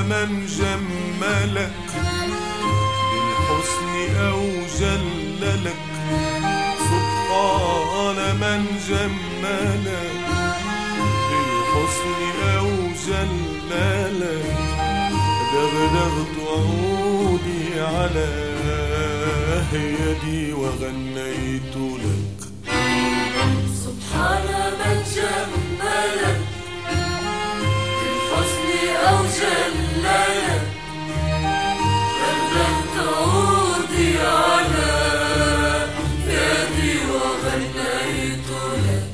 من جملك بالحسن أو جللك، سبحان من جملك بالحسن أو جللك. دغدغت عودي على يدي وغنيت لك. سبحان من جملك بالحسن أو جللك، دغدغت عودي على يدي وغنيت لك.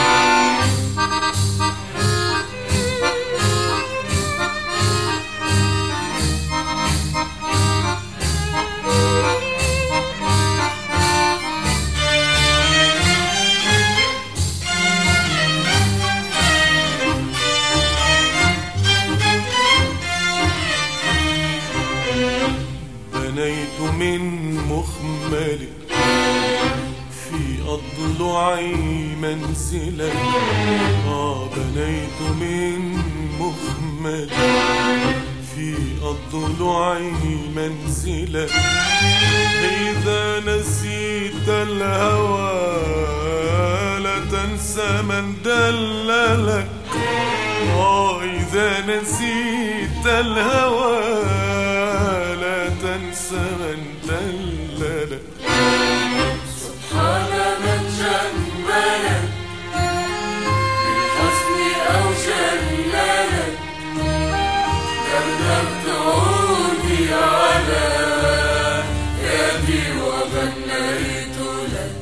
بنيت من مخمل في أضلعي منزلا، بنيت من مخمل في أضلعي منزلا. إذا نسيت الهوى لا تنسى من دللك، إذا نسيت الهوى لا تنسى من دللك. سبحان من جملك بالحسن أو جللك، دغدغت عودي على يدي وغنيت لك.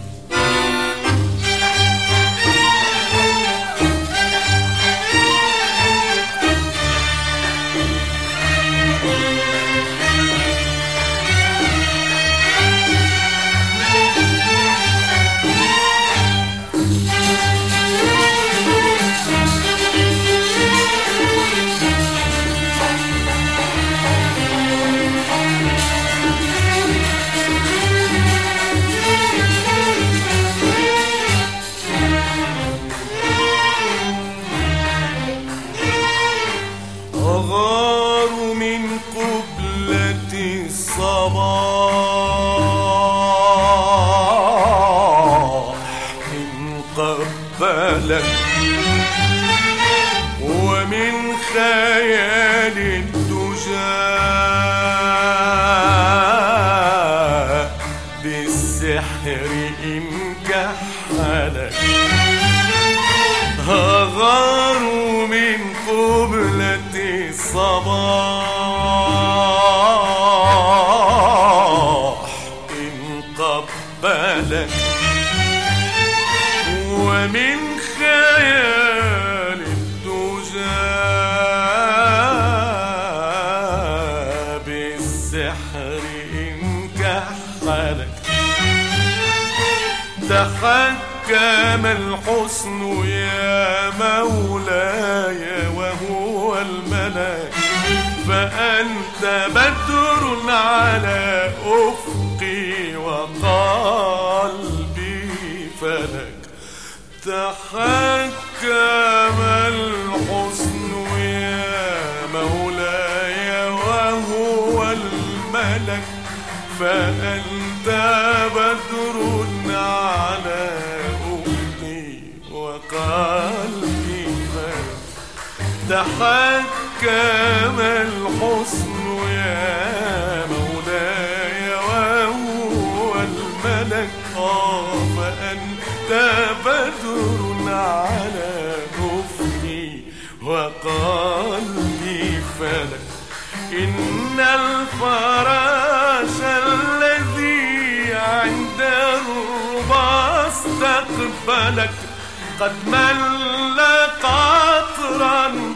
أغار من قبلة الصباح إن قبلك، ومن خيال الدجى بالسحر إن كحلك. أغار من قبلة الصباح إن قبلك، ومن خيال الدجى بالسحر إن كحلك. تحكم الحسن يا مولاي وهو الملاك، فأنت بدر على أفقي وقلبي فلك. تحكم الحسن يا مولاي وهو الملك، فأنت بدر على أفقي وقلبي فلك. تحكم الحسن يا مولاي وهو الملك، فأنت بدر على أفقي وقلبي فلك. إن الفراش الذي عند الربا استقبلك، قد مل قطرا